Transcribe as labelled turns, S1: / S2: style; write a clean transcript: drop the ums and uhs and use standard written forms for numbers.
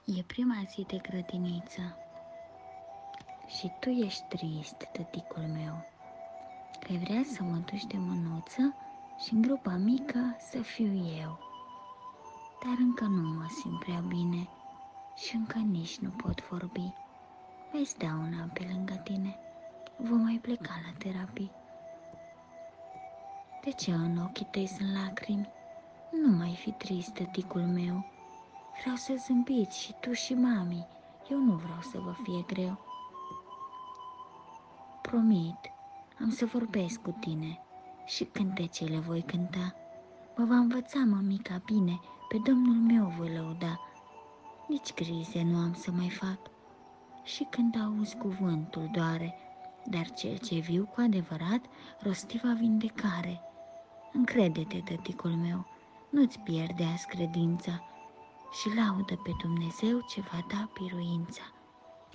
S1: E prima zi de grădiniță și tu ești trist, tăticul meu, că vrea să mă duci de mânuță și în grupa mică să fiu eu. Dar încă nu mă simt prea bine și încă nici nu pot vorbi. Vezi, da una pe lângă tine, vom mai pleca la terapii. De ce în ochii tăi sunt lacrimi? Nu mai fi trist, tăticul meu. Vreau să zâmbiți și tu și mami. Eu nu vreau să vă fie greu. Promit, am să vorbesc cu tine și cântecele voi cânta. Mă va învăța mămica bine, pe Domnul meu voi lăuda. Nici crize nu am să mai fac și când auzi cuvântul doare, dar cel ce viu cu adevărat rosti va vindecare. Încrede-te, tăticul meu, nu-ți pierde azi credința și laudă pe Dumnezeu ce va da biruința.